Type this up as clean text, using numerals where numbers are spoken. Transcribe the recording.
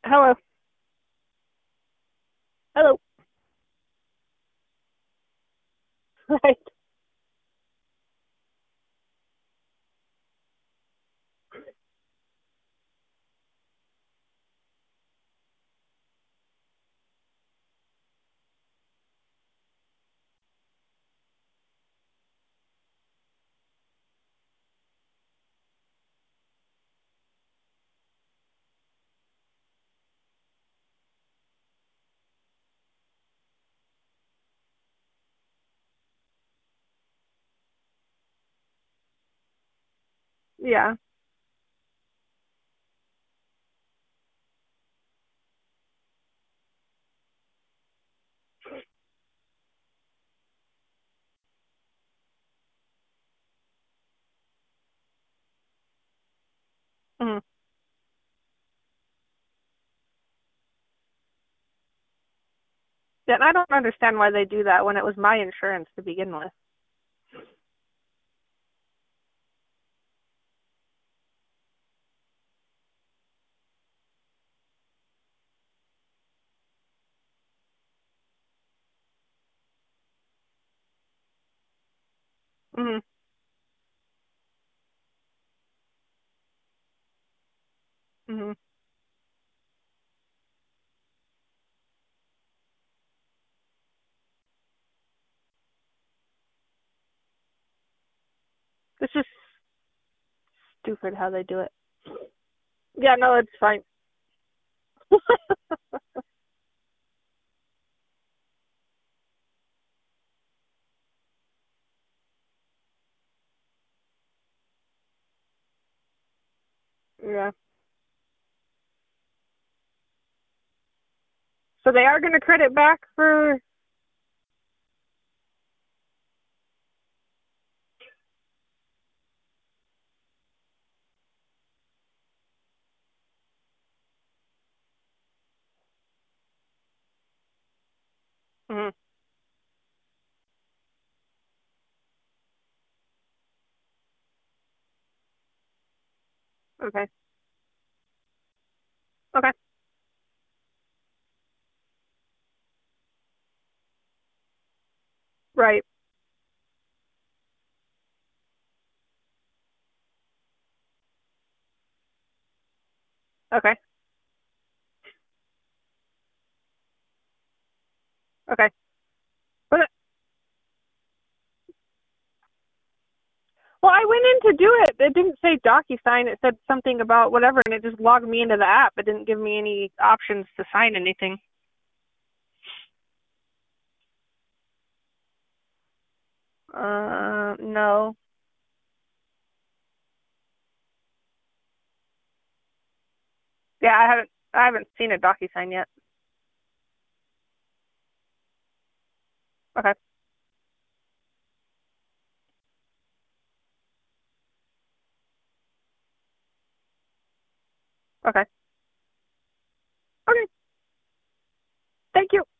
Hello. Hello. Right. Yeah. Mhm. Yeah, and I don't understand why they do that when it was my insurance to begin with. Mhm. Mhm. It's just stupid how they do it. Yeah, no, it's fine. Yeah. So they are going to credit back for. Mhm. Okay. Okay. Right. Okay. Okay. But well, I went in to do it. It didn't say DocuSign. It said something about whatever, and it just logged me into the app. It didn't give me any options to sign anything. No. Yeah, I haven't seen a DocuSign yet. Okay. Okay. Okay. Thank you.